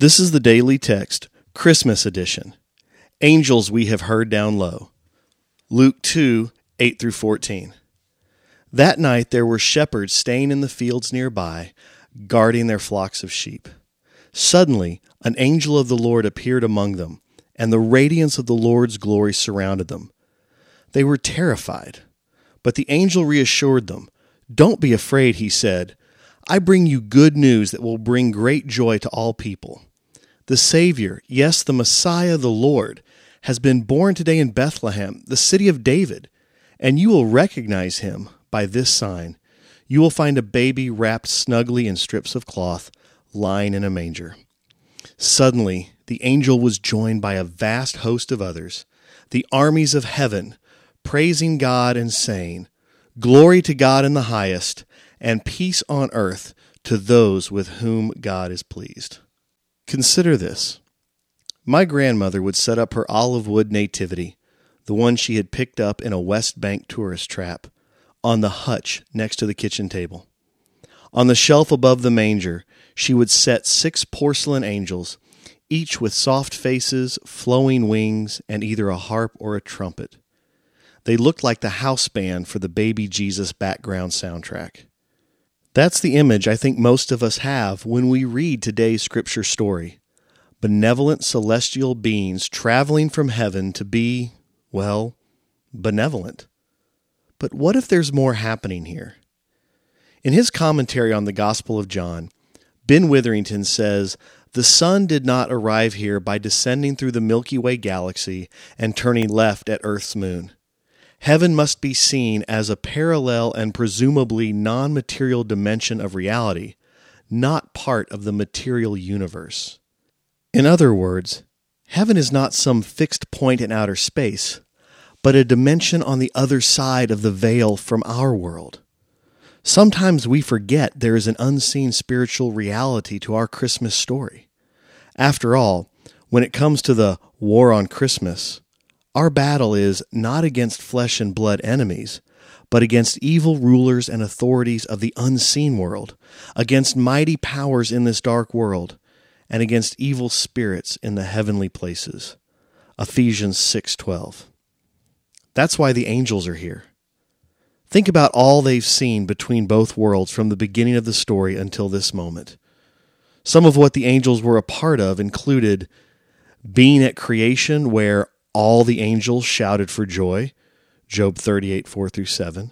This is the Daily Text, Christmas edition. Angels we have heard down low. Luke 2, 8 through 14. That night there were shepherds staying in the fields nearby, guarding their flocks of sheep. Suddenly, an angel of the Lord appeared among them, and the radiance of the Lord's glory surrounded them. They were terrified, but the angel reassured them. "Don't be afraid," he said. "I bring you good news that will bring great joy to all people. The Savior, yes, the Messiah, the Lord, has been born today in Bethlehem, the city of David, and you will recognize him by this sign. You will find a baby wrapped snugly in strips of cloth, lying in a manger." Suddenly, the angel was joined by a vast host of others, the armies of heaven, praising God and saying, "Glory to God in the highest, and peace on earth to those with whom God is pleased." Consider this. My grandmother would set up her olive wood nativity, the one she had picked up in a West Bank tourist trap, on the hutch next to the kitchen table. On the shelf above the manger, she would set 6 porcelain angels, each with soft faces, flowing wings, and either a harp or a trumpet. They looked like the house band for the Baby Jesus background soundtrack. That's the image I think most of us have when we read today's scripture story. Benevolent celestial beings traveling from heaven to be, well, benevolent. But what if there's more happening here? In his commentary on the Gospel of John, Ben Witherington says, "The sun did not arrive here by descending through the Milky Way galaxy and turning left at Earth's moon. Heaven must be seen as a parallel and presumably non-material dimension of reality, not part of the material universe." In other words, heaven is not some fixed point in outer space, but a dimension on the other side of the veil from our world. Sometimes we forget there is an unseen spiritual reality to our Christmas story. After all, when it comes to the war on Christmas, our battle is not against flesh and blood enemies, but against evil rulers and authorities of the unseen world, against mighty powers in this dark world, and against evil spirits in the heavenly places. Ephesians 6:12. That's why the angels are here. Think about all they've seen between both worlds from the beginning of the story until this moment. Some of what the angels were a part of included being at creation where all the angels shouted for joy, Job 38, 4-7.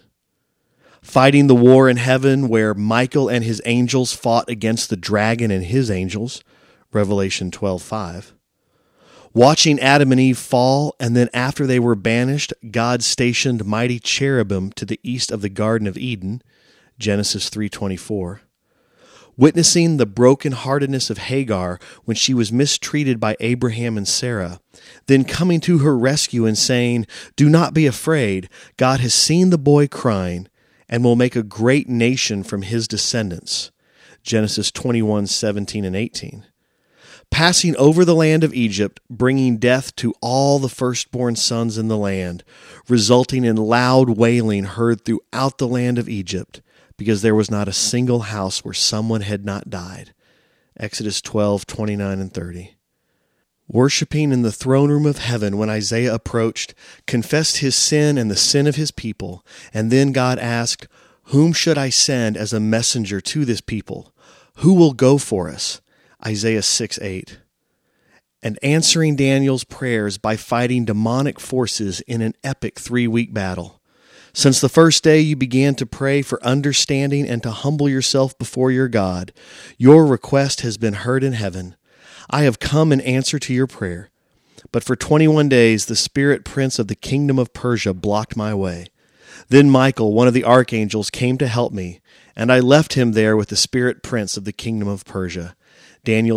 Fighting the war in heaven where Michael and his angels fought against the dragon and his angels, Revelation 12:5. Watching Adam and Eve fall, and then after they were banished, God stationed mighty cherubim to the east of the Garden of Eden, Genesis 3:24. Witnessing the brokenheartedness of Hagar when she was mistreated by Abraham and Sarah, then coming to her rescue and saying, "Do not be afraid, God has seen the boy crying and will make a great nation from his descendants," Genesis 21:17-18. Passing over the land of Egypt, bringing death to all the firstborn sons in the land, resulting in loud wailing heard throughout the land of Egypt, because there was not a single house where someone had not died. Exodus 12:29-30. Worshipping in the throne room of heaven when Isaiah approached, confessed his sin and the sin of his people, and then God asked, "Whom should I send as a messenger to this people? Who will go for us?" Isaiah 6:8. And answering Daniel's prayers by fighting demonic forces in an epic 3-week battle. Since the first day you began to pray for understanding and to humble yourself before your God, your request has been heard in heaven. I have come in answer to your prayer. But for 21 days the spirit prince of the kingdom of Persia blocked my way. Then Michael, one of the archangels, came to help me, and I left him there with the spirit prince of the kingdom of Persia. Daniel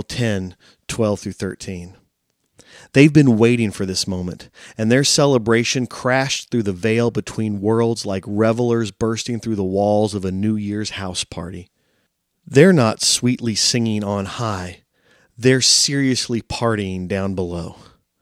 10:12-13. They've been waiting for this moment, and their celebration crashed through the veil between worlds like revelers bursting through the walls of a New Year's house party. They're not sweetly singing on high. They're seriously partying down below.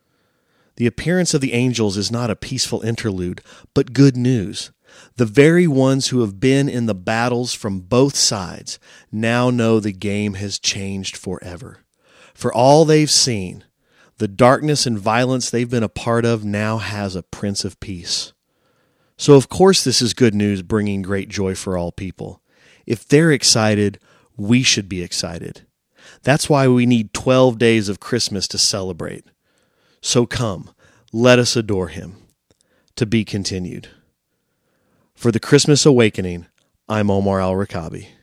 The appearance of the angels is not a peaceful interlude, but good news. The very ones who have been in the battles from both sides now know the game has changed forever. For all they've seen, the darkness and violence they've been a part of now has a Prince of Peace. So of course this is good news bringing great joy for all people. If they're excited, we should be excited. That's why we need 12 days of Christmas to celebrate. So come, let us adore him. To be continued. For the Christmas Awakening, I'm Omar Al-Rakabi.